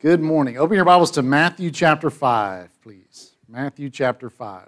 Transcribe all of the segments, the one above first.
Good morning. Open your Bibles to Matthew chapter 5, please. Matthew chapter 5.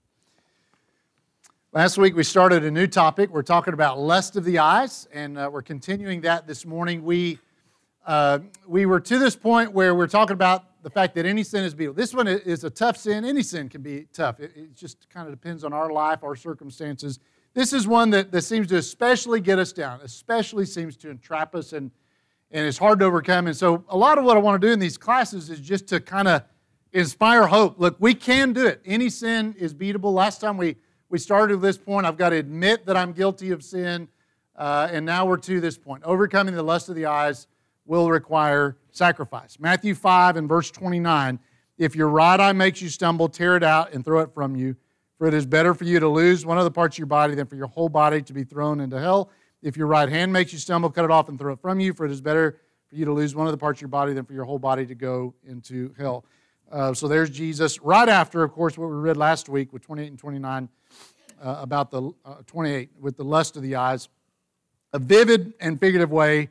Last week we started a new topic. We're talking about lust of the eyes, and we're continuing that this morning. We were to this point where we're talking about the fact that any sin is beatable. This one is a tough sin. Any sin can be tough. It just kind of depends on our life, our circumstances. This is one that seems to especially get us down, especially seems to entrap us, and it's hard to overcome. And so a lot of what I want to do in these classes is just to kind of inspire hope. Look, we can do it. Any sin is beatable. Last time we started at this point, I've got to admit that I'm guilty of sin, and now we're to this point. Overcoming the lust of the eyes will require sacrifice. Matthew 5 and verse 29, if your right eye makes you stumble, tear it out and throw it from you. For it is better for you to lose one of the parts of your body than for your whole body to be thrown into hell. If your right hand makes you stumble, cut it off and throw it from you, for it is better for you to lose one of the parts of your body than for your whole body to go into hell. So there's Jesus. Right after, of course, what we read last week with 28 and 29 about the 28, with the lust of the eyes. A vivid and figurative way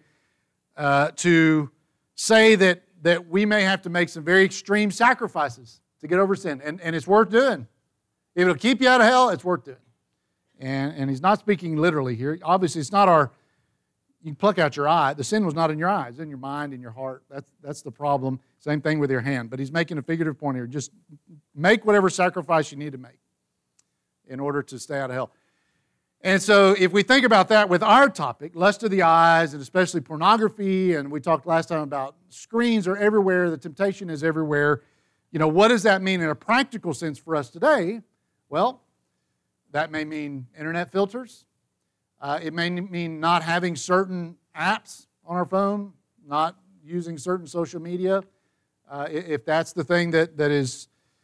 to say that we may have to make some very extreme sacrifices to get over sin. And it's worth doing. If it'll keep you out of hell, it's worth doing. And he's not speaking literally here. Obviously, it's not you can pluck out your eye. The sin was not in your eye. It's in your mind, in your heart. That's the problem. Same thing with your hand. But he's making a figurative point here. Just make whatever sacrifice you need to make in order to stay out of hell. And so if we think about that with our topic, lust of the eyes, and especially pornography, and we talked last time about screens are everywhere, the temptation is everywhere. You know, what does that mean in a practical sense for us today? Well, that may mean internet filters. It may mean not having certain apps on our phone, not using certain social media. If that's the thing that is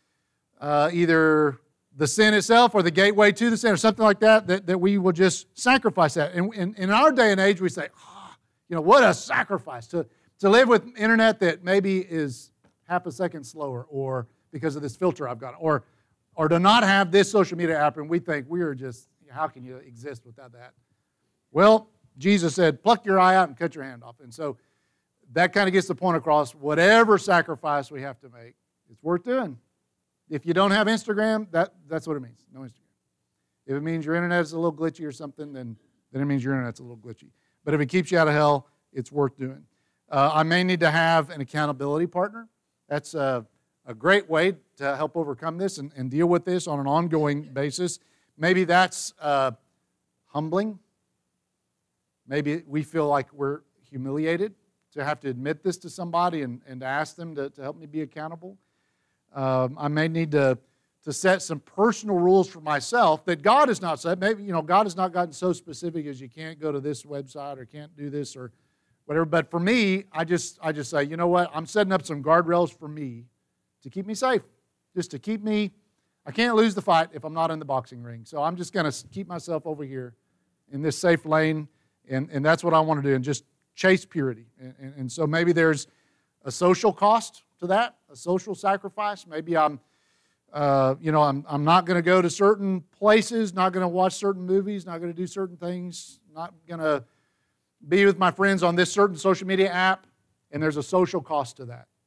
either the sin itself or the gateway to the sin or something like that we will just sacrifice that. And in our day and age, we say, what a sacrifice to live with internet that maybe is half a second slower or because of this filter I've got, or to not have this social media app, and we think we are just, how can you exist without that? Well, Jesus said, pluck your eye out and cut your hand off. And so that kind of gets the point across. Whatever sacrifice we have to make, it's worth doing. If you don't have Instagram, that's what it means, no Instagram. If it means your internet is a little glitchy or something, then it means your internet's a little glitchy. But if it keeps you out of hell, it's worth doing. I may need to have an accountability partner. That's a great way to help overcome this and deal with this on an ongoing basis. Maybe that's humbling. Maybe we feel like we're humiliated to have to admit this to somebody and to ask them to help me be accountable. I may need to set some personal rules for myself that God has not set. Maybe, God has not gotten so specific as you can't go to this website or can't do this or whatever. But for me, I just say, you know what? I'm setting up some guardrails for me to keep me safe, just to keep me. I can't lose the fight if I'm not in the boxing ring. So I'm just going to keep myself over here in this safe lane, and that's what I want to do, and just chase purity. And so maybe there's a social cost to that, a social sacrifice. Maybe I'm not going to go to certain places, not going to watch certain movies, not going to do certain things, not going to be with my friends on this certain social media app, and there's a social cost to that.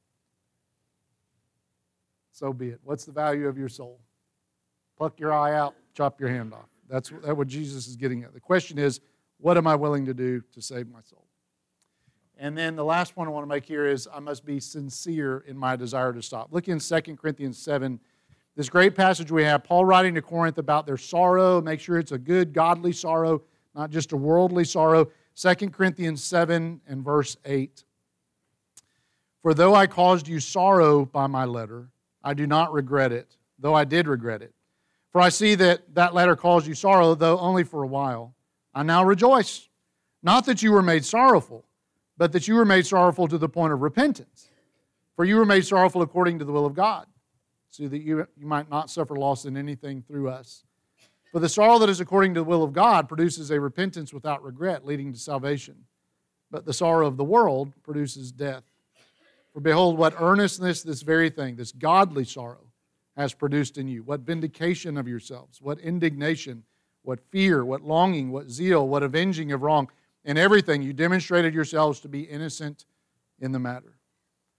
So be it. What's the value of your soul? Pluck your eye out, chop your hand off. That's what Jesus is getting at. The question is, what am I willing to do to save my soul? And then the last point I want to make here is I must be sincere in my desire to stop. Look in 2 Corinthians 7, this great passage we have, Paul writing to Corinth about their sorrow. Make sure it's a good, godly sorrow, not just a worldly sorrow. 2 Corinthians 7 and verse 8. For though I caused you sorrow by my letter, I do not regret it, though I did regret it. For I see that letter caused you sorrow, though only for a while. I now rejoice, not that you were made sorrowful, but that you were made sorrowful to the point of repentance. For you were made sorrowful according to the will of God, so that you might not suffer loss in anything through us. For the sorrow that is according to the will of God produces a repentance without regret, leading to salvation. But the sorrow of the world produces death. For behold, what earnestness this very thing, this godly sorrow, has produced in you. What vindication of yourselves, what indignation, what fear, what longing, what zeal, what avenging of wrong. In everything you demonstrated yourselves to be innocent in the matter.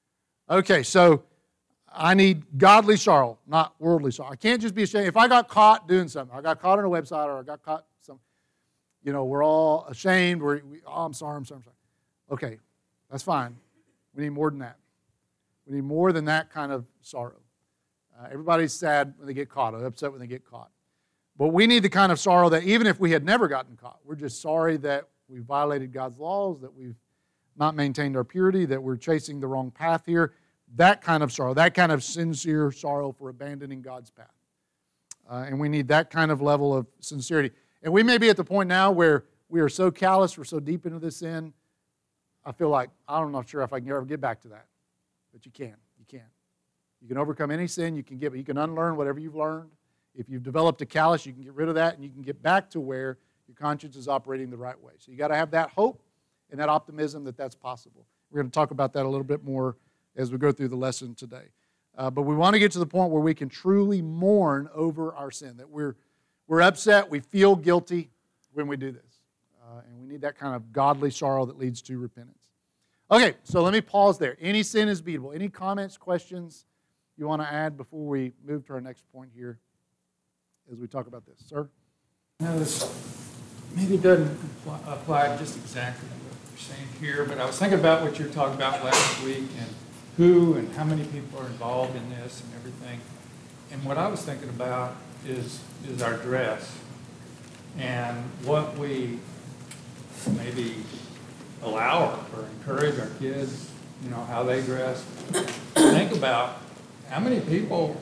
Okay, so I need godly sorrow, not worldly sorrow. I can't just be ashamed. If I got caught doing something, I got caught on a website or I got caught we're all ashamed. I'm sorry. Okay, that's fine. We need more than that. We need more than that kind of sorrow. Everybody's sad when they get caught, or upset when they get caught. But we need the kind of sorrow that even if we had never gotten caught, we're just sorry that we violated God's laws, that we've not maintained our purity, that we're chasing the wrong path here. That kind of sorrow, that kind of sincere sorrow for abandoning God's path. And we need that kind of level of sincerity. And we may be at the point now where we are so callous, we're so deep into this sin, I feel like, I'm not sure if I can ever get back to that. But you can. You can. You can overcome any sin. You can unlearn whatever you've learned. If you've developed a callous, you can get rid of that, and you can get back to where your conscience is operating the right way. So you got to have that hope and that optimism that that's possible. We're going to talk about that a little bit more as we go through the lesson today. But we want to get to the point where we can truly mourn over our sin, that we're upset, we feel guilty when we do this. And we need that kind of godly sorrow that leads to repentance. Okay, so let me pause there. Any sin is beatable. Any comments, questions you want to add before we move to our next point here as we talk about this? Sir? Now, this maybe doesn't apply just exactly to what you're saying here, but I was thinking about what you were talking about last week and who and how many people are involved in this and everything. And what I was thinking about is our dress and what we maybe allow or encourage our kids, how they dress. Think about how many people,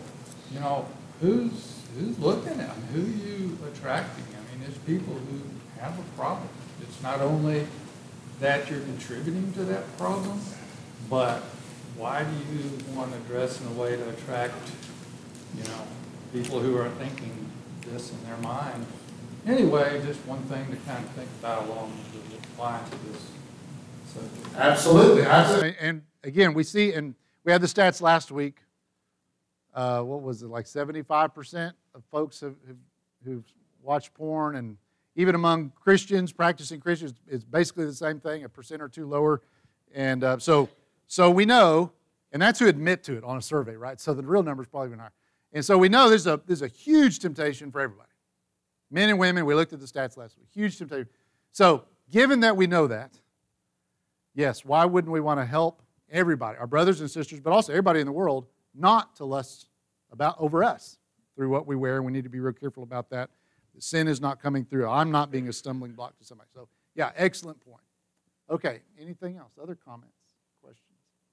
who's looking at them, who you attracting. I mean, there's people who have a problem. It's not only that you're contributing to that problem, but why do you want to dress in a way to attract, people who are thinking this in their mind? Anyway, just one thing to kind of think about along the lines of this subject. Absolutely. And again, we see, and we had the stats last week. What was it, like 75% of folks who've watched porn, and even among Christians, practicing Christians, it's basically the same thing, a percent or two lower. And so we know, and that's who admit to it on a survey, right? So the real number is probably even higher. And so we know there's a huge temptation for everybody. Men and women, we looked at the stats last week, huge temptation. So given that we know that, yes, why wouldn't we want to help everybody, our brothers and sisters, but also everybody in the world, not to lust over us through what we wear, and we need to be real careful about that. The sin is not coming through. I'm not being a stumbling block to somebody. So, yeah, excellent point. Okay, anything else? Other comments, questions?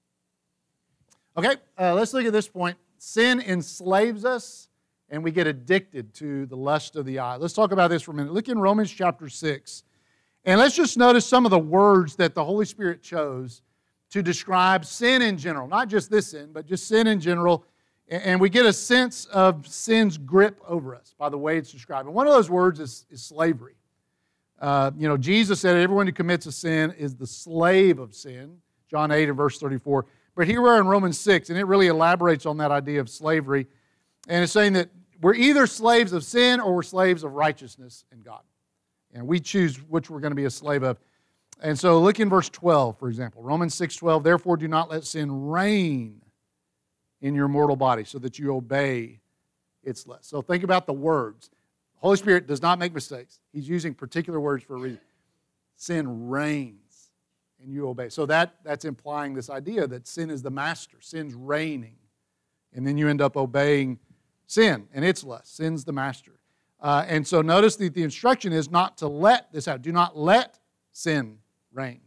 Okay, let's look at this point. Sin enslaves us, and we get addicted to the lust of the eye. Let's talk about this for a minute. Look in Romans chapter 6, and let's just notice some of the words that the Holy Spirit chose to describe sin in general. Not just this sin, but just sin in general. And we get a sense of sin's grip over us by the way it's described. And one of those words is slavery. Jesus said everyone who commits a sin is the slave of sin, John 8 and verse 34. But here we are in Romans 6, and it really elaborates on that idea of slavery. And it's saying that we're either slaves of sin or we're slaves of righteousness in God. And we choose which we're going to be a slave of. And so look in verse 12, for example. Romans 6:12, therefore do not let sin reign in your mortal body so that you obey its lust. So think about the words. The Holy Spirit does not make mistakes. He's using particular words for a reason. Sin reigns and you obey. So that's implying this idea that sin is the master. Sin's reigning. And then you end up obeying sin and its lust. Sin's the master. And so notice that the instruction is not to let this out. Do not let sin reign.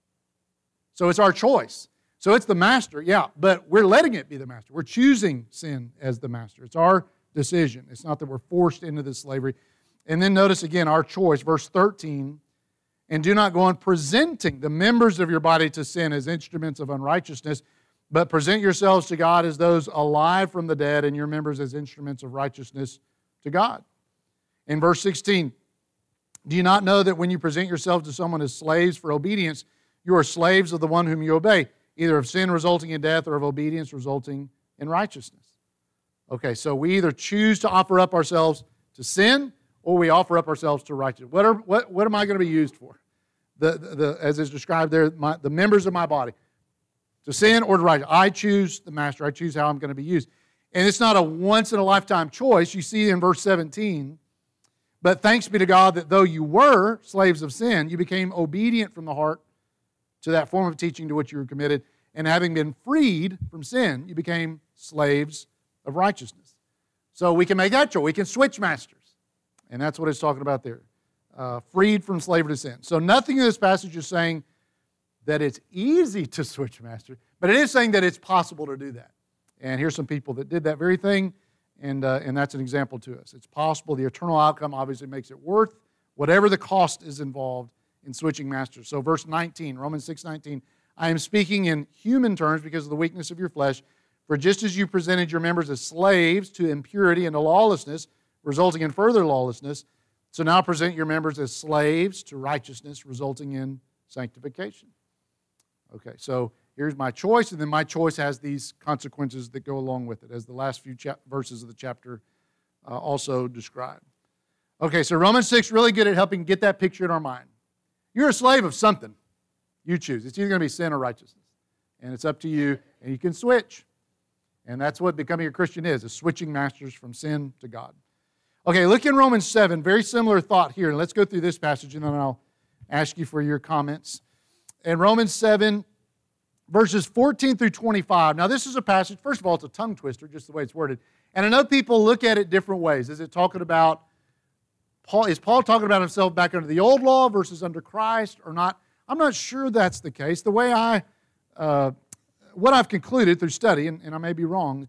So it's our choice. So it's the master, yeah, but we're letting it be the master. We're choosing sin as the master. It's our decision. It's not that we're forced into this slavery. And then notice again our choice, verse 13, and do not go on presenting the members of your body to sin as instruments of unrighteousness, but present yourselves to God as those alive from the dead and your members as instruments of righteousness to God. In verse 16, do you not know that when you present yourselves to someone as slaves for obedience, you are slaves of the one whom you obey, either of sin resulting in death or of obedience resulting in righteousness? Okay, so we either choose to offer up ourselves to sin or we offer up ourselves to righteousness. What am I going to be used for? As is described there, the members of my body. To sin or to righteousness. I choose the master. I choose how I'm going to be used. And it's not a once-in-a-lifetime choice. You see in verse 17, but thanks be to God that though you were slaves of sin, you became obedient from the heart to that form of teaching to which you were committed. And having been freed from sin, you became slaves of righteousness. So we can make that choice. We can switch masters. And that's what it's talking about there. Freed from slavery to sin. So nothing in this passage is saying that it's easy to switch masters, but it is saying that it's possible to do that. And here's some people that did that very thing, and that's an example to us. It's possible. The eternal outcome obviously makes it worth whatever the cost is involved in switching masters. So verse 19, Romans 6:19, I am speaking in human terms because of the weakness of your flesh, for just as you presented your members as slaves to impurity and to lawlessness, resulting in further lawlessness, so now present your members as slaves to righteousness, resulting in sanctification. Okay, so here's my choice, and then my choice has these consequences that go along with it, as the last few verses of the chapter also describe. Okay, so Romans 6, really good at helping get that picture in our mind. You're a slave of something. You choose. It's either going to be sin or righteousness. And it's up to you, and you can switch. And that's what becoming a Christian is switching masters from sin to God. Okay, look in Romans 7, very similar thought here. And let's go through this passage, and then I'll ask you for your comments. In Romans 7, verses 14 through 25. Now, this is a passage, first of all, it's a tongue twister, just the way it's worded. And I know people look at it different ways. Is it talking about, is Paul talking about himself back under the old law versus under Christ or not? I'm not sure that's the case. The way what I've concluded through study, and I may be wrong,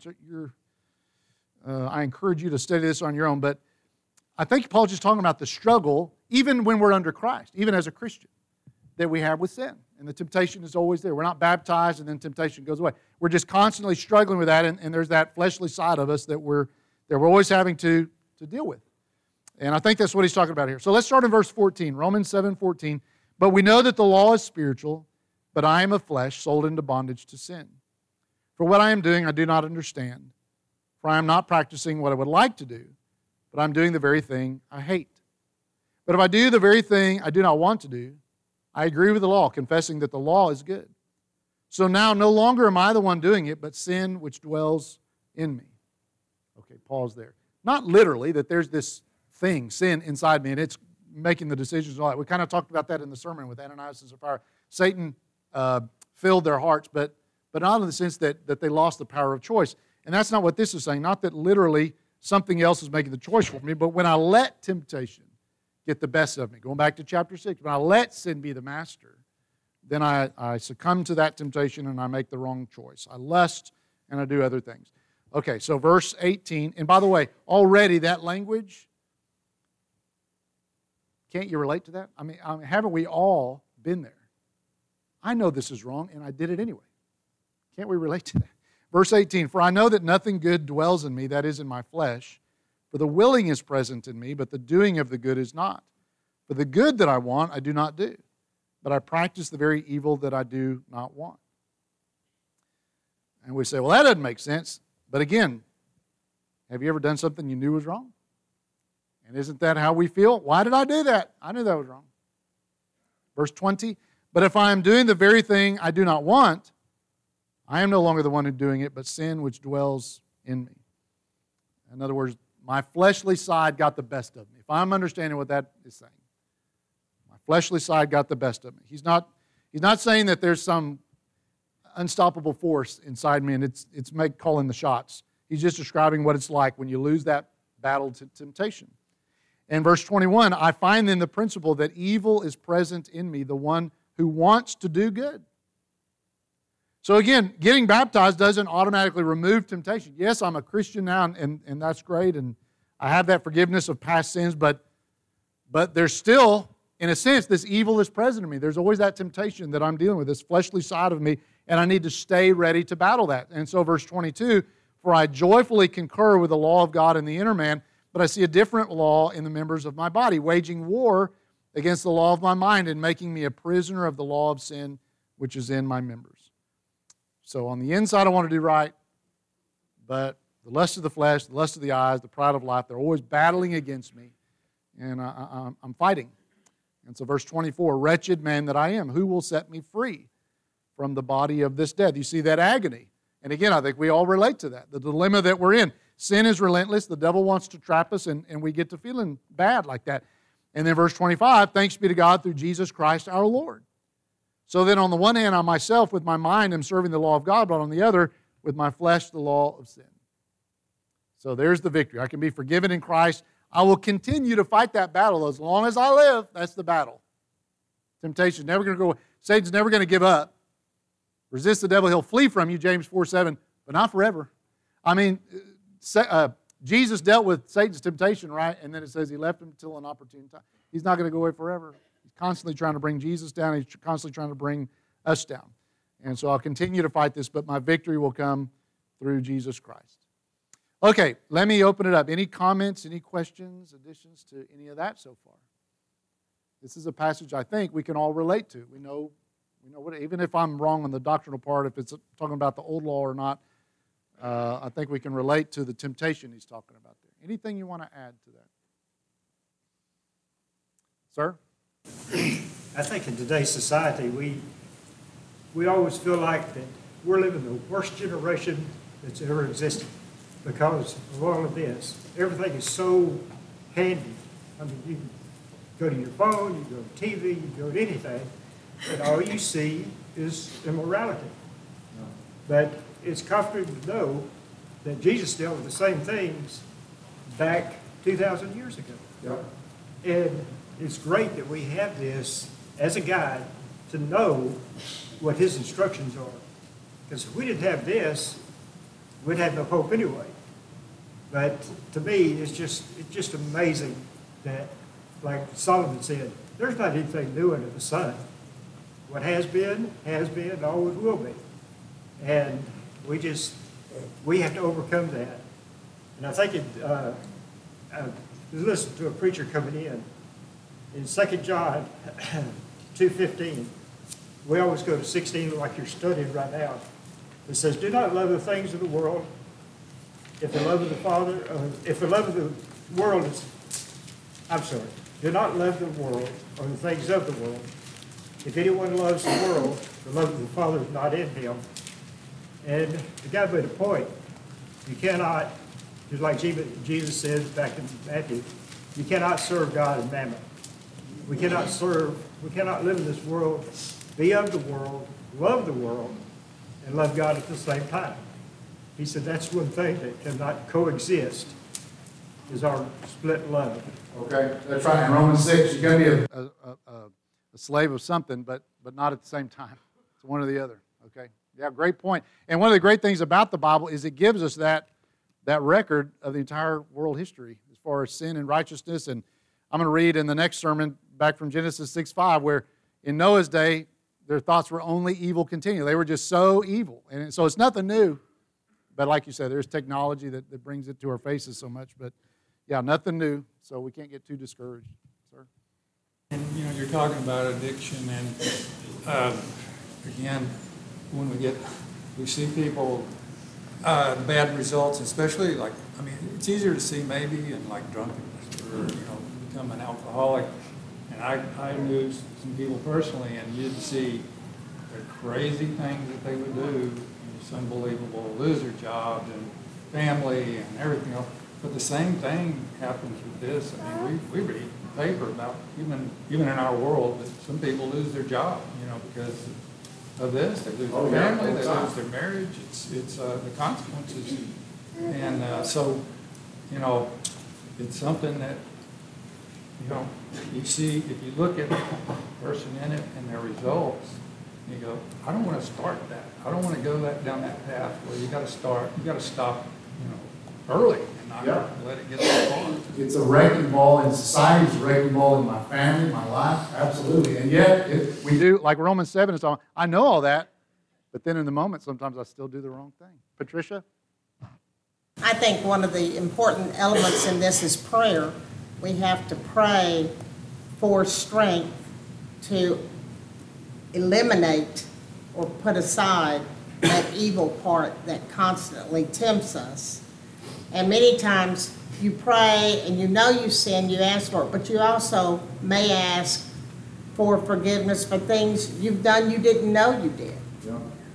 I encourage you to study this on your own, but I think Paul's just talking about the struggle, even when we're under Christ, even as a Christian, that we have with sin. And the temptation is always there. We're not baptized and then temptation goes away. We're just constantly struggling with that, and there's that fleshly side of us that we're always having to deal with. And I think that's what he's talking about here. So let's start in verse 14, Romans 7:14. But we know that the law is spiritual, but I am of flesh, sold into bondage to sin. For what I am doing, I do not understand. For I am not practicing what I would like to do, but I'm doing the very thing I hate. But if I do the very thing I do not want to do, I agree with the law, confessing that the law is good. So now no longer am I the one doing it, but sin which dwells in me. Okay, pause there. Not literally that there's this thing, sin, inside me, and it's making the decisions and all that. We kind of talked about that in the sermon with Ananias and Sapphira. Satan filled their hearts, but not in the sense that they lost the power of choice. And that's not what this is saying. Not that literally something else is making the choice for me, but when I let temptation get the best of me, going back to chapter 6, when I let sin be the master, then I succumb to that temptation and I make the wrong choice. I lust and I do other things. Okay, so verse 18, and by the way, already that language, can't you relate to that? I mean, haven't we all been there? I know this is wrong, and I did it anyway. Can't we relate to that? Verse 18, for I know that nothing good dwells in me, that is in my flesh. For the willing is present in me, but the doing of the good is not. For the good that I want, I do not do, but I practice the very evil that I do not want. And we say, well, that doesn't make sense. But again, have you ever done something you knew was wrong? And isn't that how we feel? Why did I do that? I knew that was wrong. Verse 20, but if I am doing the very thing I do not want, I am no longer the one who's doing it, but sin which dwells in me. In other words, my fleshly side got the best of me. If I'm understanding what that is saying. My fleshly side got the best of me. He's not saying that there's some unstoppable force inside me and it's calling the shots. He's just describing what it's like when you lose that battle to temptation. In verse 21, I find then the principle that evil is present in me, the one who wants to do good. So again, getting baptized doesn't automatically remove temptation. Yes, I'm a Christian now, and that's great, and I have that forgiveness of past sins, but there's still, in a sense, this evil is present in me. There's always that temptation that I'm dealing with, this fleshly side of me, and I need to stay ready to battle that. And so verse 22, for I joyfully concur with the law of God in the inner man, but I see a different law in the members of my body, waging war against the law of my mind and making me a prisoner of the law of sin which is in my members. So on the inside I want to do right, but the lust of the flesh, the lust of the eyes, the pride of life, they're always battling against me, and I'm fighting. And so verse 24, wretched man that I am, who will set me free from the body of this death. You see that agony. And again, I think we all relate to that, the dilemma that we're in. Sin is relentless. The devil wants to trap us, and we get to feeling bad like that. And then verse 25, thanks be to God through Jesus Christ our Lord. So then on the one hand, I myself with my mind am serving the law of God, but on the other, with my flesh, the law of sin. So there's the victory. I can be forgiven in Christ. I will continue to fight that battle as long as I live. That's the battle. Temptation's never going to go away. Satan's never going to give up. Resist the devil, he'll flee from you, James 4:7, but not forever. I mean, Jesus dealt with Satan's temptation, right? And then it says he left him until an opportune time. He's not going to go away forever. He's constantly trying to bring Jesus down. He's constantly trying to bring us down. And so I'll continue to fight this, but my victory will come through Jesus Christ. Okay, let me open it up. Any comments, any questions, additions to any of that so far? This is a passage I think we can all relate to. We know what, even if I'm wrong on the doctrinal part, if it's talking about the old law or not, I think we can relate to the temptation he's talking about there. Anything you want to add to that? Sir? I think in today's society, we always feel like that we're living the worst generation that's ever existed because of all of this. Everything is so handy. I mean, you can go to your phone, you go to TV, you go to anything, and all you see is immorality. But it's comforting to know that Jesus dealt with the same things back 2,000 years ago. Yep. And it's great that we have this as a guide to know what his instructions are. Because if we didn't have this, we'd have no hope anyway. But to me, it's just amazing that, like Solomon said, there's not anything new under the sun. What has been, and always will be. And we have to overcome that. And I think I listened to a preacher coming in 2 John 2:15. We always go to 16 like you're studying right now. It says, do not love the things of the world. If the love of the world is, do not love the world or the things of the world. If anyone loves the world, the love of the Father is not in him. And the guy made a point. You cannot, just like Jesus says back in Matthew, you cannot serve God and mammon. We cannot live in this world, be of the world, love the world, and love God at the same time. He said that's one thing that cannot coexist, is our split love. Okay, that's right. In Romans 6, you're going to be a slave of something, but not at the same time. It's one or the other, okay? Yeah, great point. And one of the great things about the Bible is it gives us that record of the entire world history as far as sin and righteousness. And I'm going to read in the next sermon back from Genesis 6:5, where in Noah's day, their thoughts were only evil continually. They were just so evil. And so it's nothing new. But like you said, there's technology that brings it to our faces so much. But yeah, nothing new. So we can't get too discouraged. Sir? And you're talking about addiction, and again, when we see people, bad results, especially it's easier to see maybe in like drunkenness or, become an alcoholic. And I knew some people personally, and you'd see the crazy things that they would do. It's unbelievable, lose their jobs and family and everything else. But the same thing happens with this. I mean, we read the paper about even in our world that some people lose their job, because of this. They lose their family, they lose their marriage. It's the consequences. And so, it's something that, you see, if you look at the person in it and their results, you go, I don't want to start that. I don't want to go down that path where you got to stop, early and not let it get so far. It's a wrecking ball in society. It's a wrecking ball in my family, my life. Absolutely. And yet, if we do, like Romans 7 is talking, I know all that, but then in the moment, sometimes I still do the wrong thing. Patricia? I think one of the important elements in this is prayer. We have to pray for strength to eliminate or put aside that evil part that constantly tempts us. And many times you pray and you sin, you ask for it, but you also may ask for forgiveness for things you've done you didn't know you did.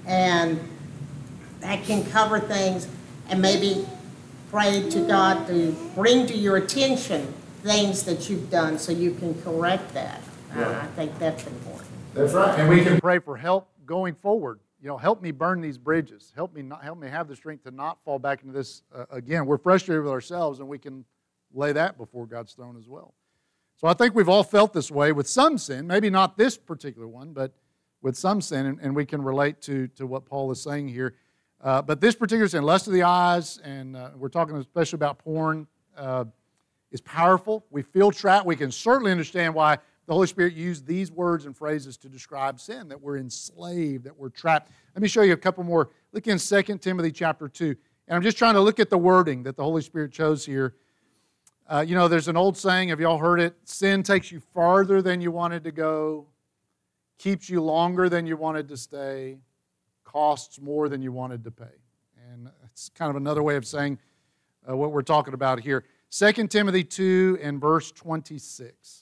And that can cover things, and maybe pray to God to bring to your attention things that you've done so you can correct that. I think that's important. That's right. And we can pray for help going forward. Help me burn these bridges. Help me have the strength to not fall back into this again. We're frustrated with ourselves, and we can lay that before God's throne as well. So I think we've all felt this way with some sin, maybe not this particular one, but with some sin, and we can relate to what Paul is saying here. But this particular sin, lust of the eyes, and we're talking especially about porn, is powerful. We feel trapped. We can certainly understand why the Holy Spirit used these words and phrases to describe sin, that we're enslaved, that we're trapped. Let me show you a couple more. Look in 2 Timothy chapter 2. And I'm just trying to look at the wording that the Holy Spirit chose here. There's an old saying, have you all heard it? Sin takes you farther than you wanted to go, keeps you longer than you wanted to stay, costs more than you wanted to pay. And it's kind of another way of saying what we're talking about here. 2 Timothy 2 and verse 26.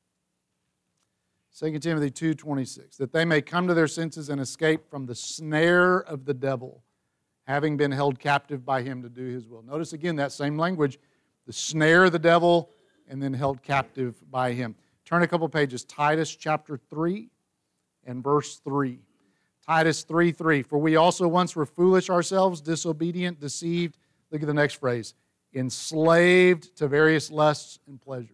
2 Timothy 2:26, that they may come to their senses and escape from the snare of the devil, having been held captive by him to do his will. Notice again that same language, the snare of the devil, and then held captive by him. Turn a couple pages, Titus chapter 3 and verse 3. Titus 3:3, for we also once were foolish ourselves, disobedient, deceived. Look at the next phrase, enslaved to various lusts and pleasures.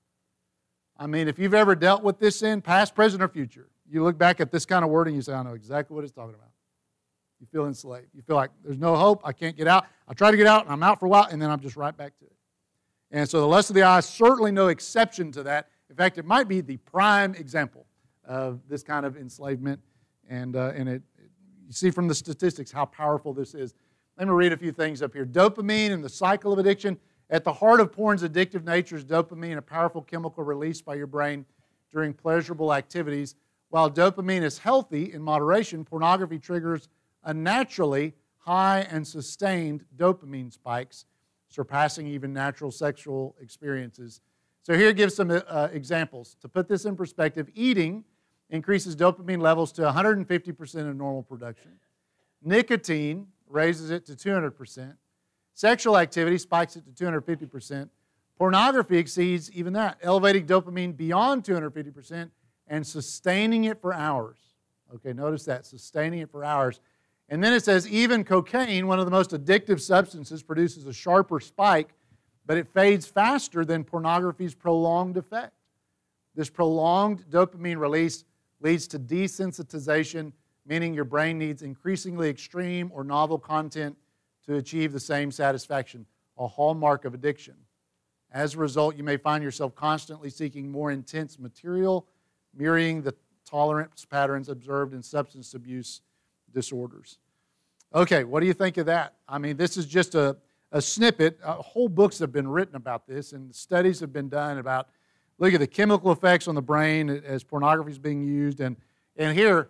I mean, if you've ever dealt with this sin, past, present, or future, you look back at this kind of wording, you say, I know exactly what it's talking about. You feel enslaved. You feel like there's no hope, I can't get out. I try to get out, and I'm out for a while, and then I'm just right back to it. And so the lust of the eye is certainly no exception to that. In fact, it might be the prime example of this kind of enslavement. And you see from the statistics how powerful this is. Let me read a few things up here. Dopamine and the cycle of addiction. At the heart of porn's addictive nature is dopamine, a powerful chemical released by your brain during pleasurable activities. While dopamine is healthy in moderation, pornography triggers unnaturally high and sustained dopamine spikes, surpassing even natural sexual experiences. So here gives some examples. To put this in perspective, eating increases dopamine levels to 150% of normal production. Nicotine raises it to 200%. Sexual activity spikes it to 250%. Pornography exceeds even that, elevating dopamine beyond 250% and sustaining it for hours. Okay, notice that, sustaining it for hours. And then it says even cocaine, one of the most addictive substances, produces a sharper spike, but it fades faster than pornography's prolonged effect. This prolonged dopamine release leads to desensitization, meaning your brain needs increasingly extreme or novel content to achieve the same satisfaction, a hallmark of addiction. As a result, you may find yourself constantly seeking more intense material, mirroring the tolerance patterns observed in substance abuse disorders. Okay, what do you think of that? I mean, this is just a snippet. Whole books have been written about this, and studies have been done about, look at the chemical effects on the brain as pornography is being used. And here,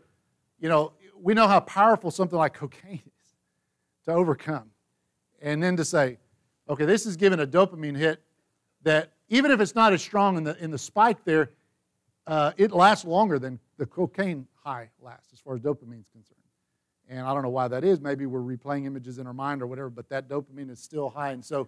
we know how powerful something like cocaine is to overcome. And then to say, okay, this is giving a dopamine hit that even if it's not as strong in the spike there, it lasts longer than the cocaine high lasts as far as dopamine is concerned. And I don't know why that is. Maybe we're replaying images in our mind or whatever, but that dopamine is still high. And so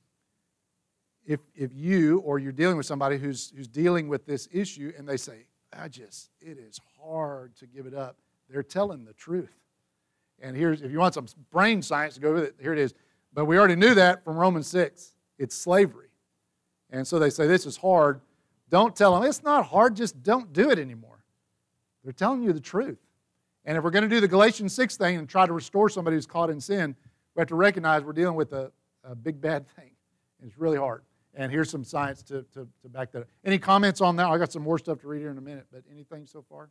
if you or you're dealing with somebody who's dealing with this issue and they say, it is hard to give it up, they're telling the truth. And here's, if you want some brain science to go with it, here it is. But we already knew that from Romans 6. It's slavery. And so they say, this is hard. Don't tell them, it's not hard, just don't do it anymore. They're telling you the truth. And if we're going to do the Galatians 6 thing and try to restore somebody who's caught in sin, we have to recognize we're dealing with a big bad thing. It's really hard. And here's some science to back that up. Any comments on that? I got some more stuff to read here in a minute, but anything so far?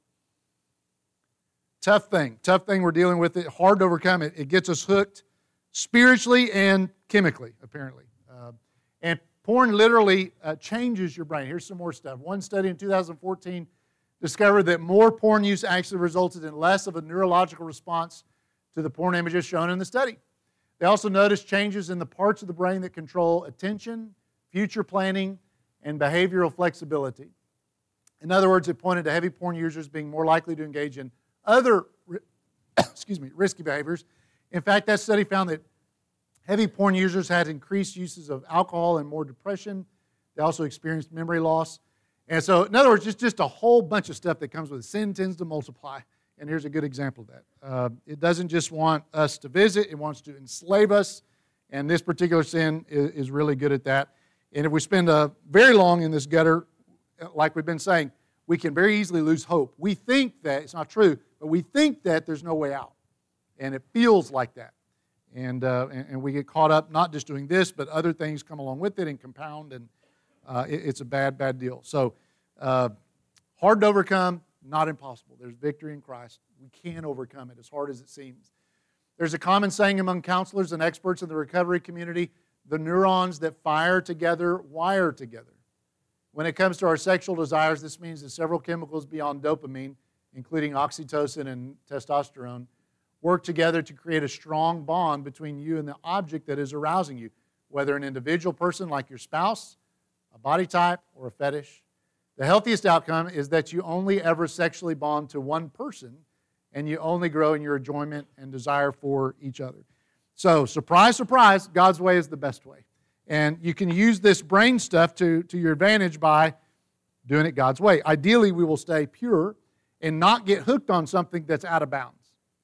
Tough thing we're dealing with. It hard to overcome it. It gets us hooked spiritually and chemically, apparently. And porn literally changes your brain. Here's some more stuff. One study in 2014 discovered that more porn use actually resulted in less of a neurological response to the porn images shown in the study. They also noticed changes in the parts of the brain that control attention, future planning, and behavioral flexibility. In other words, it pointed to heavy porn users being more likely to engage in other risky behaviors. In fact, that study found that heavy porn users had increased uses of alcohol and more depression. They also experienced memory loss. And so, in other words, it's just a whole bunch of stuff that comes with it. Sin tends to multiply, and here's a good example of that. It doesn't just want us to visit, it wants to enslave us, and this particular sin is really good at that. And if we spend very long in this gutter, like we've been saying, we can very easily lose hope. We think that, it's not true, but we think that there's no way out, and it feels like that. And we get caught up not just doing this, but other things come along with it and compound, and it's a bad, bad deal. So hard to overcome, not impossible. There's victory in Christ. We can overcome it, as hard as it seems. There's a common saying among counselors and experts in the recovery community: the neurons that fire together wire together. When it comes to our sexual desires, this means that several chemicals beyond dopamine, including oxytocin and testosterone, work together to create a strong bond between you and the object that is arousing you, whether an individual person like your spouse, a body type, or a fetish. The healthiest outcome is that you only ever sexually bond to one person, and you only grow in your enjoyment and desire for each other. So, surprise, surprise, God's way is the best way. And you can use this brain stuff to your advantage by doing it God's way. Ideally, we will stay pure and not get hooked on something that's out of bounds.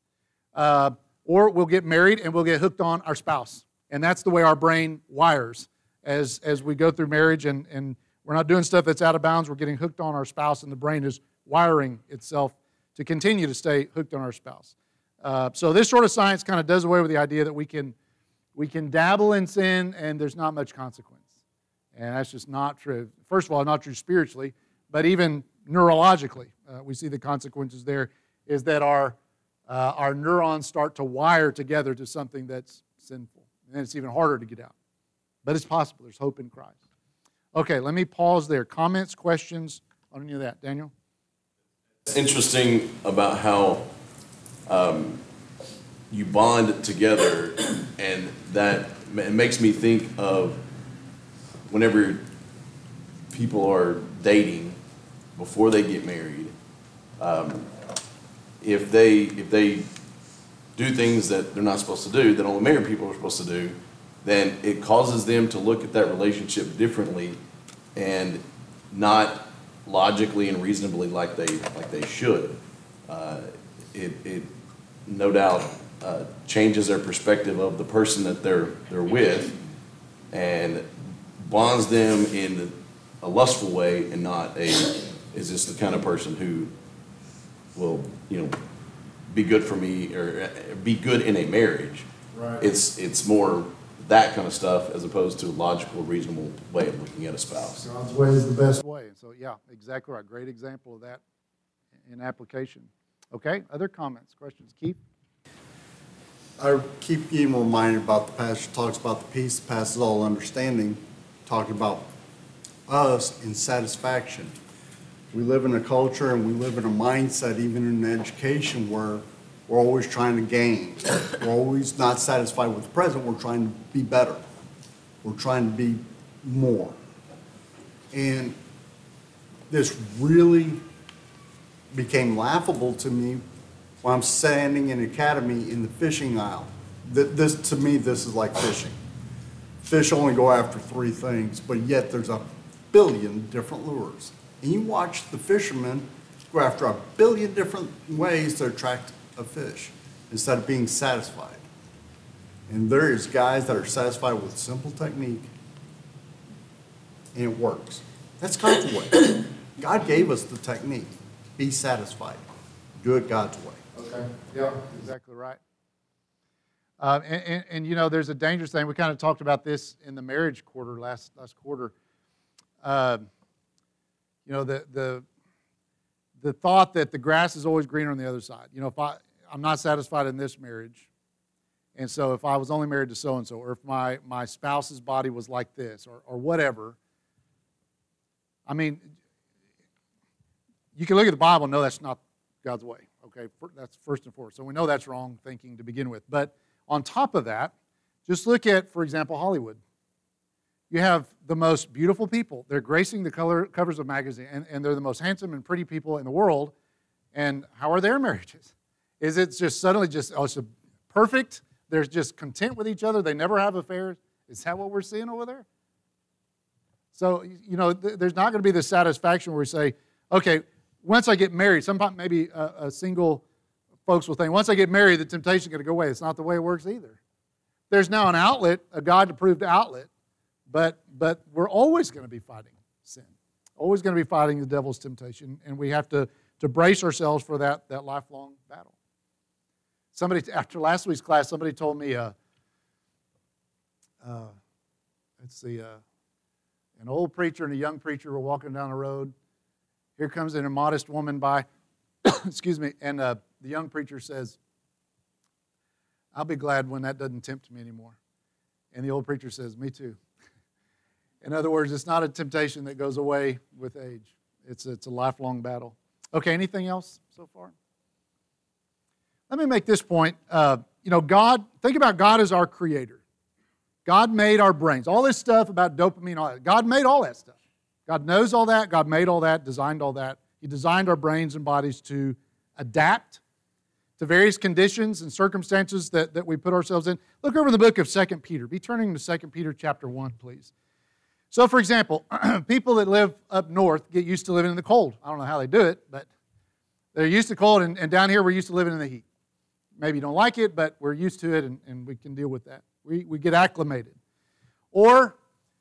Or we'll get married and we'll get hooked on our spouse. And that's the way our brain wires as we go through marriage, and we're not doing stuff that's out of bounds. We're getting hooked on our spouse, and the brain is wiring itself to continue to stay hooked on our spouse. So this sort of science kind of does away with the idea that we can dabble in sin and there's not much consequence. And that's just not true. First of all, not true spiritually, but even neurologically. We see the consequences there is that our neurons start to wire together to something that's sinful. And it's even harder to get out. But it's possible. There's hope in Christ. Okay, let me pause there. Comments, questions on any of that? Daniel? It's interesting about how you bond together, and that it makes me think of whenever people are dating before they get married. If they do things that they're not supposed to do, that only married people are supposed to do, then it causes them to look at that relationship differently and not logically and reasonably like they should. It no doubt changes their perspective of the person that they're with and bonds them in a lustful way and not is this the kind of person who will be good for me or be good in a marriage. Right. It's more that kind of stuff as opposed to a logical, reasonable way of looking at a spouse. God's way is the best way. So yeah, exactly right. Great example of that in application. Okay, other comments, questions? Keith? I keep getting reminded about the passage talks about the peace that passes all understanding, talking about us in satisfaction. We live in a culture and we live in a mindset, even in education, where we're always trying to gain. We're always not satisfied with the present. We're trying to be better. We're trying to be more. And this really became laughable to me when I'm standing in academy in the fishing aisle. To me, this is like fishing. Fish only go after 3 things, but yet there's a billion different lures. And you watch the fishermen go after a billion different ways to attract a fish instead of being satisfied. And there is guys that are satisfied with simple technique, and it works. That's God's way. God gave us the technique. Be satisfied. Do it God's way. Okay. Yeah, exactly right. And there's a dangerous thing. We kind of talked about this in the marriage quarter last quarter. The thought that the grass is always greener on the other side. If I'm not satisfied in this marriage, and so if I was only married to so-and-so, or if my spouse's body was like this, or whatever, I mean, you can look at the Bible and know that's not God's way, okay? That's first and foremost. So we know that's wrong thinking to begin with. But on top of that, just look at, for example, Hollywood. You have the most beautiful people. They're gracing the covers of magazines, and they're the most handsome and pretty people in the world. And how are their marriages? Is it just suddenly it's perfect? They're just content with each other. They never have affairs. Is that what we're seeing over there? So, there's not going to be the satisfaction where we say, okay, once I get married, sometimes maybe a single folks will think, once I get married, the temptation is going to go away. It's not the way it works either. There's now an outlet, a God-approved outlet, but we're always going to be fighting sin. Always going to be fighting the devil's temptation, and we have to brace ourselves for that lifelong battle. Somebody, after last week's class, somebody told me, an old preacher and a young preacher were walking down the road. Here comes an immodest woman by, excuse me, and the young preacher says, I'll be glad when that doesn't tempt me anymore. And the old preacher says, me too. In other words, it's not a temptation that goes away with age. It's a lifelong battle. Okay, anything else so far? Let me make this point. God, think about God as our creator. God made our brains. All this stuff about dopamine, all that. God made all that stuff. God knows all that. God made all that, designed all that. He designed our brains and bodies to adapt to various conditions and circumstances that we put ourselves in. Look over in the book of 2 Peter. Be turning to 2 Peter chapter 1, please. So, for example, people that live up north get used to living in the cold. I don't know how they do it, but they're used to cold, and down here we're used to living in the heat. Maybe you don't like it, but we're used to it, and we can deal with that. We get acclimated. Or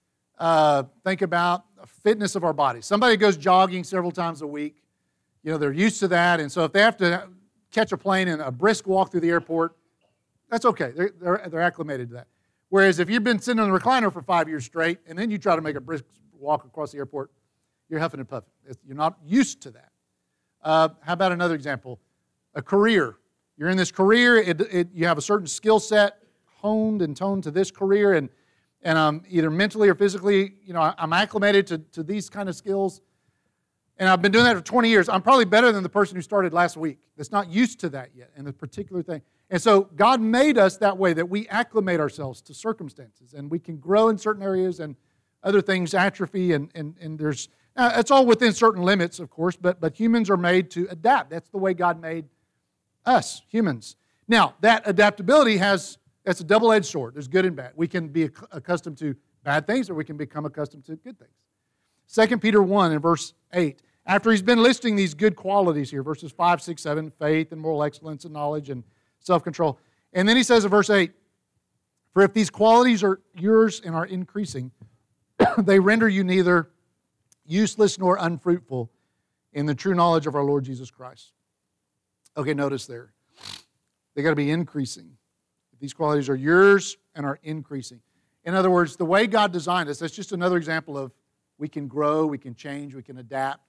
think about the fitness of our body. Somebody goes jogging several times a week. They're used to that, and so if they have to catch a plane in a brisk walk through the airport, that's okay. They're acclimated to that. Whereas if you've been sitting on the recliner for 5 years straight, and then you try to make a brisk walk across the airport, you're huffing and puffing. You're not used to that. How about another example? A career. You're in this career. You have a certain skill set honed and toned to this career, and either mentally or physically, I'm acclimated to these kind of skills. And I've been doing that for 20 years. I'm probably better than the person who started last week that's not used to that yet and the particular thing. And so God made us that way, that we acclimate ourselves to circumstances, and we can grow in certain areas and other things atrophy, and there's, it's all within certain limits, of course, but humans are made to adapt. That's the way God made us, humans. Now, that adaptability that's a double-edged sword. There's good and bad. We can be accustomed to bad things, or we can become accustomed to good things. 2 Peter 1 and verse 8, after he's been listing these good qualities here, verses 5, 6, 7, faith and moral excellence and knowledge and self-control. And then he says in verse 8, for if these qualities are yours and are increasing, they render you neither useless nor unfruitful in the true knowledge of our Lord Jesus Christ. Okay, notice there. They got to be increasing. These qualities are yours and are increasing. In other words, the way God designed us, that's just another example of we can grow, we can change, we can adapt.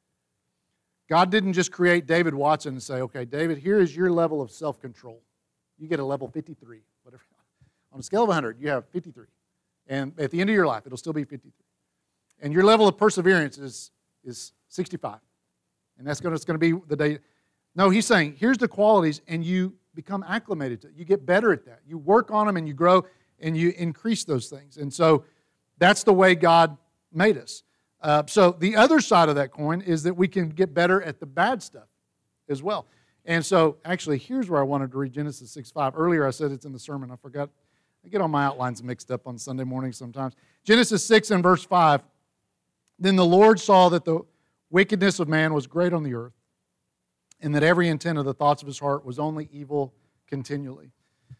God didn't just create David Watson and say, okay, David, here is your level of self-control. You get a level 53, whatever. On a scale of 100, you have 53. And at the end of your life, it'll still be 53. And your level of perseverance is 65. And that's going to be the day. No, he's saying, here's the qualities, and you become acclimated to it. You get better at that. You work on them, and you grow, and you increase those things. And so that's the way God made us. So the other side of that coin is that we can get better at the bad stuff as well. And so actually, here's where I wanted to read Genesis 6:5. Earlier I said it's in the sermon. I forgot. I get all my outlines mixed up on Sunday mornings sometimes. Genesis 6 and verse 5. Then the Lord saw that the wickedness of man was great on the earth, and that every intent of the thoughts of his heart was only evil continually.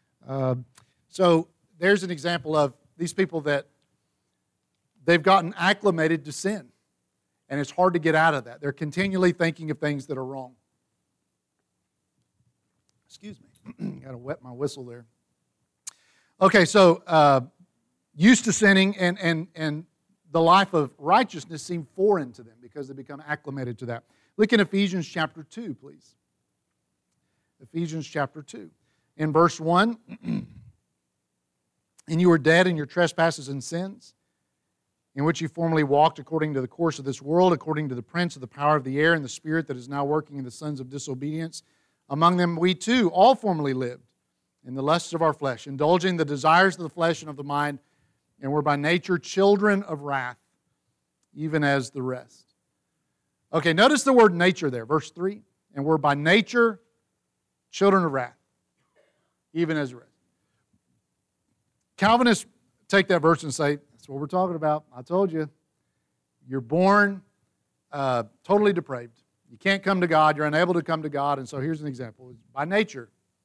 So there's an example of these people that they've gotten acclimated to sin, and it's hard to get out of that. They're continually thinking of things that are wrong. Excuse me. Got to wet my whistle there. Okay, so used to sinning and the life of righteousness seem foreign to them because they become acclimated to that. Look in Ephesians chapter 2, please. Ephesians chapter 2. In verse 1, and you were dead in your trespasses and sins, in which you formerly walked according to the course of this world, according to the prince of the power of the air and the spirit that is now working in the sons of disobedience. Among them we too all formerly lived in the lusts of our flesh, indulging the desires of the flesh and of the mind, and were by nature children of wrath, even as the rest. Okay, notice the word nature there, verse 3. And we're by nature children of wrath, even as the rest. Calvinists take that verse and say, that's what we're talking about. I told you. You're born totally depraved. You can't come to God. You're unable to come to God. And so here's an example. By nature.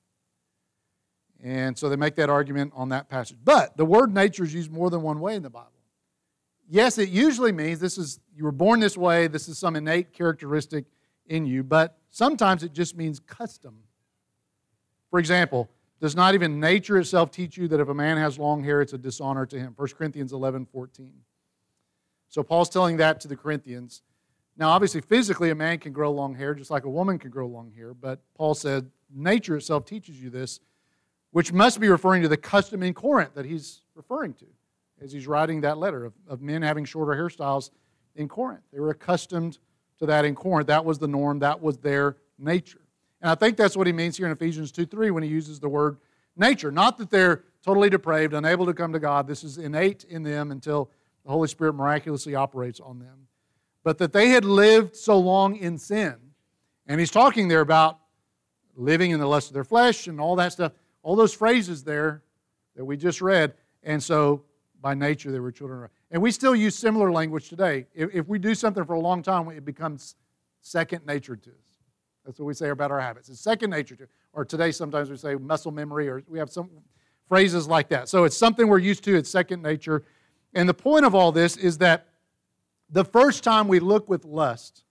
And so they make that argument on that passage. But the word nature is used more than one way in the Bible. Yes, it usually means you were born this way. This is some innate characteristic in you. But sometimes it just means custom. For example, does not even nature itself teach you that if a man has long hair, it's a dishonor to him? 1 Corinthians 11:14. So Paul's telling that to the Corinthians. Now, obviously, physically, a man can grow long hair just like a woman can grow long hair. But Paul said nature itself teaches you this, which must be referring to the custom in Corinth that he's referring to as he's writing that letter of men having shorter hairstyles in Corinth. They were accustomed to that in Corinth. That was the norm. That was their nature. And I think that's what he means here in Ephesians 2:3 when he uses the word nature. Not that they're totally depraved, unable to come to God. This is innate in them until the Holy Spirit miraculously operates on them. But that they had lived so long in sin. And he's talking there about living in the lust of their flesh and all that stuff. All those phrases there that we just read. And so, by nature, they were children of wrath. And we still use similar language today. If we do something for a long time, it becomes second nature to us. That's what we say about our habits. It's second nature to us. Or today, sometimes we say muscle memory, or we have some phrases like that. So it's something we're used to. It's second nature. And the point of all this is that the first time we look with lust,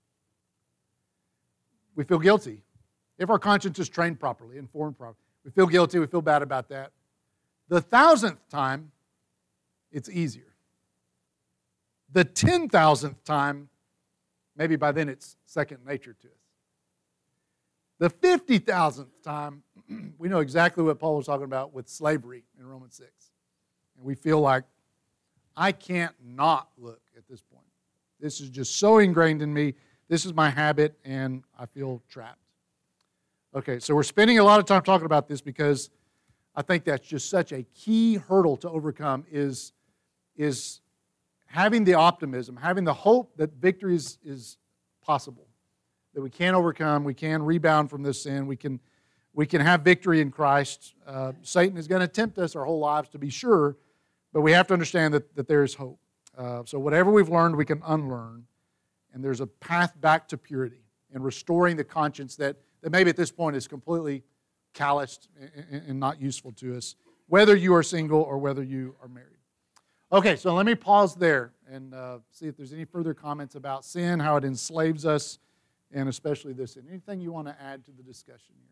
we feel guilty. If our conscience is trained properly, informed properly, we feel guilty, we feel bad about that. The 1,000th time, it's easier. The 10,000th time, maybe by then it's second nature to us. The 50,000th time, we know exactly what Paul was talking about with slavery in Romans 6. And we feel like, I can't not look at this point. This is just so ingrained in me. This is my habit, and I feel trapped. Okay, so we're spending a lot of time talking about this because I think that's just such a key hurdle to overcome is having the optimism, having the hope that victory is possible, that we can overcome, we can rebound from this sin, we can have victory in Christ. Satan is going to tempt us our whole lives, to be sure, but we have to understand that there is hope. So whatever we've learned, we can unlearn, and there's a path back to purity and restoring the conscience that maybe at this point is completely calloused and not useful to us, whether you are single or whether you are married. Okay, so let me pause there and see if there's any further comments about sin, how it enslaves us, and especially this sin. Anything you want to add to the discussion here?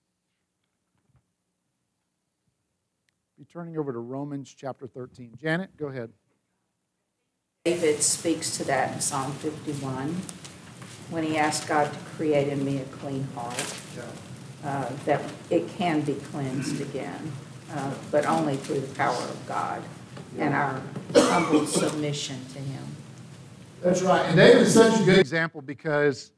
Be turning over to Romans chapter 13. Janet, go ahead. David speaks to that in Psalm 51 when he asks God to create in me a clean heart, that it can be cleansed again, but only through the power of God and our humble submission to Him. That's right. And David is such a good example because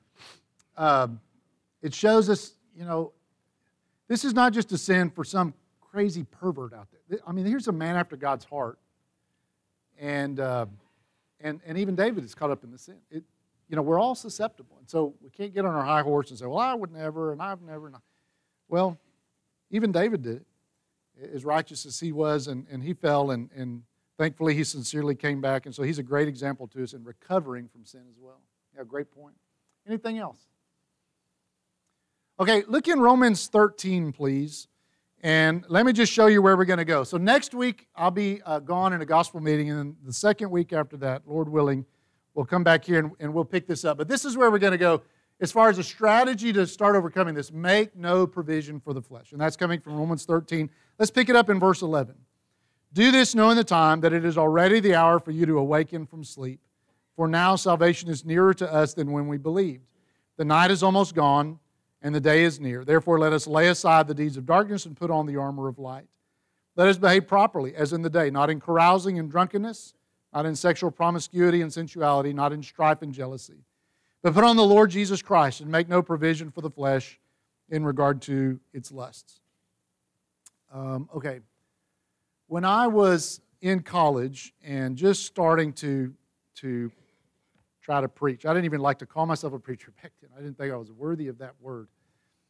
it shows us, this is not just a sin for some crazy pervert out there. I mean, here's a man after God's heart. And even David is caught up in the sin. We're all susceptible. And so we can't get on our high horse and say, well, I would never, and I've never. Well, even David did it. As righteous as he was, and he fell, and thankfully he sincerely came back. And so he's a great example to us in recovering from sin as well. Yeah, great point. Anything else? Okay, look in Romans 13, please. And let me just show you where we're going to go. So next week, I'll be gone in a gospel meeting, and then the second week after that, Lord willing, we'll come back here and we'll pick this up. But this is where we're going to go as far as a strategy to start overcoming this. Make no provision for the flesh. And that's coming from Romans 13. Let's pick it up in verse 11. Do this knowing the time that it is already the hour for you to awaken from sleep. For now salvation is nearer to us than when we believed. The night is almost gone, and the day is near. Therefore, let us lay aside the deeds of darkness and put on the armor of light. Let us behave properly, as in the day, not in carousing and drunkenness, not in sexual promiscuity and sensuality, not in strife and jealousy. But put on the Lord Jesus Christ and make no provision for the flesh in regard to its lusts. Okay. When I was in college and just starting to try to preach, I didn't even like to call myself a preacher back then. I didn't think I was worthy of that word.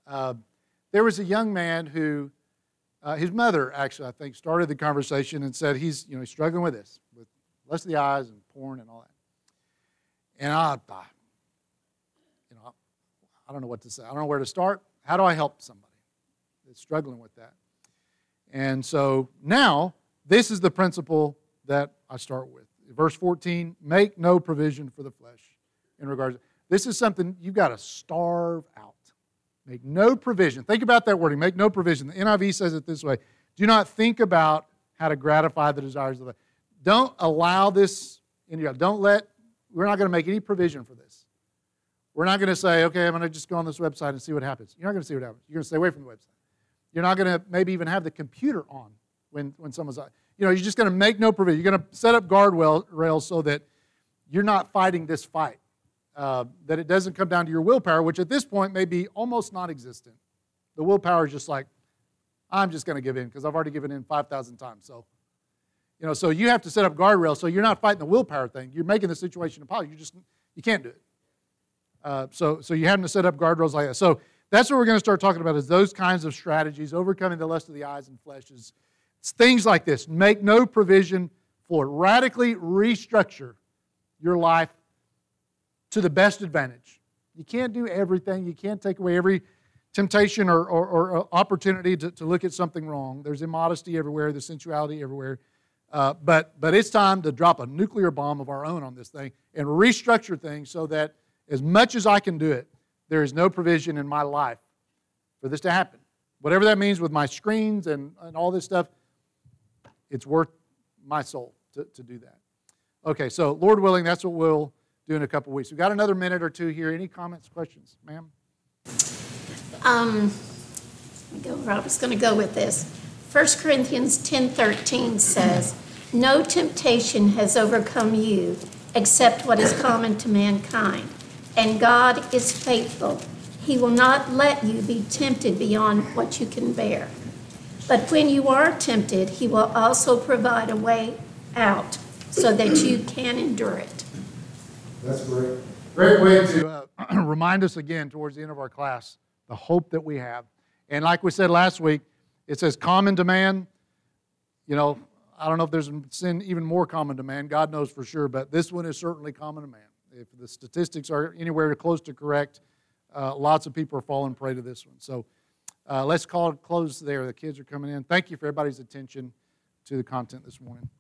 There was a young man who, his mother actually, I think, started the conversation and said he's struggling with this, with lust of the eyes and porn and all that. And I don't know what to say. I don't know where to start. How do I help somebody that's struggling with that? And so now, this is the principle that I start with. Verse 14, make no provision for the flesh in regards to, this is something you've got to starve out. Make no provision. Think about that wording, make no provision. The NIV says it this way, do not think about how to gratify the desires of the flesh. Don't allow this in your, we're not going to make any provision for this. We're not going to say, okay, I'm going to just go on this website and see what happens. You're not going to see what happens. You're going to stay away from the website. You're not going to maybe even have the computer on when someone's, you're just going to make no provision. You're going to set up guardrails so that you're not fighting this fight. That it doesn't come down to your willpower, which at this point may be almost non-existent. The willpower is just like, I'm just going to give in because I've already given in 5,000 times. So, so you have to set up guardrails so you're not fighting the willpower thing. You're making the situation impossible. You can't do it. So you have to set up guardrails like that. So that's what we're going to start talking about is those kinds of strategies, overcoming the lust of the eyes and flesh. It's things like this. Make no provision for it. Radically restructure your life to the best advantage. You can't do everything. You can't take away every temptation or opportunity to look at something wrong. There's immodesty everywhere, there's sensuality everywhere. But it's time to drop a nuclear bomb of our own on this thing and restructure things so that as much as I can do it, there is no provision in my life for this to happen. Whatever that means with my screens and all this stuff, it's worth my soul to do that. Okay, so Lord willing, that's what we'll do in a couple weeks. We've got another minute or two here. Any comments, questions, ma'am? I was going to go with this. 1 Corinthians 10:13 says, no temptation has overcome you except what is common to mankind. And God is faithful. He will not let you be tempted beyond what you can bear. But when you are tempted, He will also provide a way out so that you can endure it. That's great. Great way to remind us again towards the end of our class the hope that we have. And like we said last week, it says common to man. I don't know if there's sin even more common to man. God knows for sure, but this one is certainly common to man. If the statistics are anywhere close to correct, lots of people are falling prey to this one. So let's call it close there. The kids are coming in. Thank you for everybody's attention to the content this morning.